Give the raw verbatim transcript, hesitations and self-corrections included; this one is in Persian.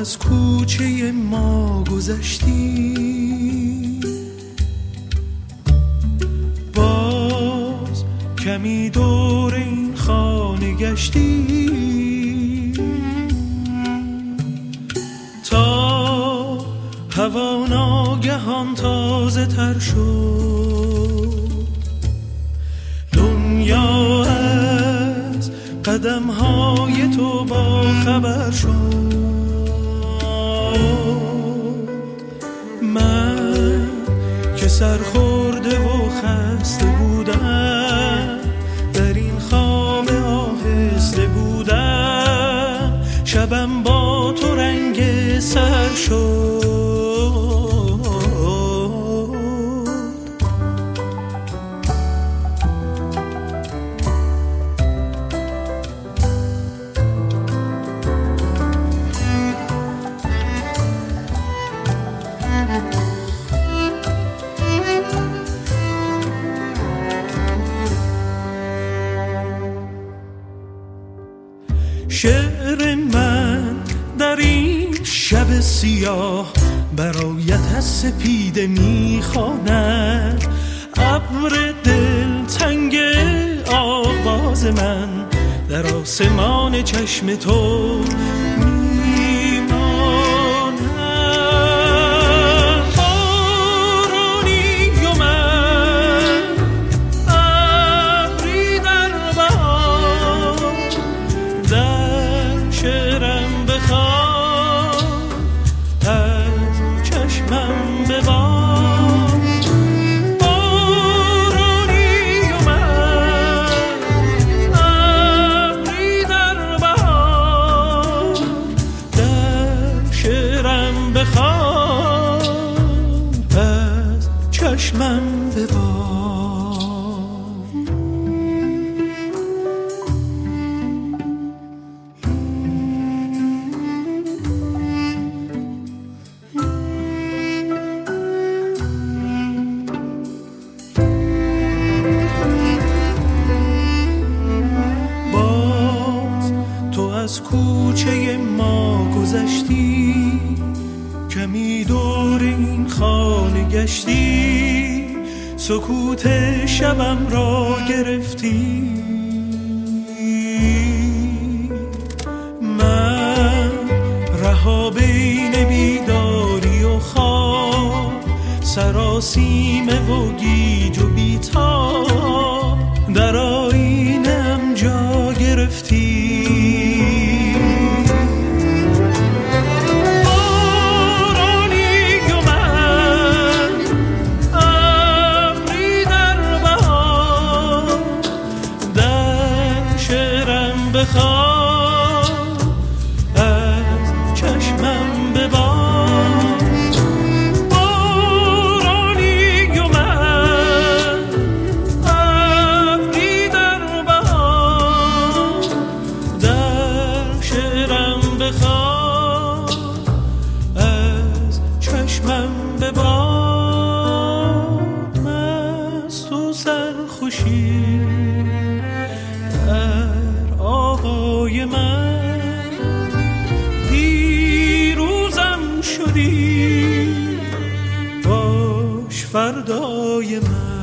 از کوچه ما گذشتی، باز کمی دور این خانه گشتی، تا هوا ناگهان تازه تر شد. دنیا از قدم های تو با خبر شد. من که سرخورده و خسته بودم، در این خانه آهسته بودم، شبم با تو رنگ سر شد. شعر من در این شب سیاه برایت از سپیده میخواند. ابر دل تنگ آواز من در آسمان چشم تو چشمم ببار. باز تو از کوچه ما گذشتی، کمی دور این خانه گشتی، سکوت شبم را گرفتی. من رها بین بیداری و خواب، سراسیمه و گیج و بی‌تاب، در آینه‌ام جا گرفتی. بخواب از چشمم ببار. بارانی و من ابری در بهار، در شعرم بخواب از چشمم ببار. مست و سرخوشی آقای من، دیروزم شدی باش فردای من.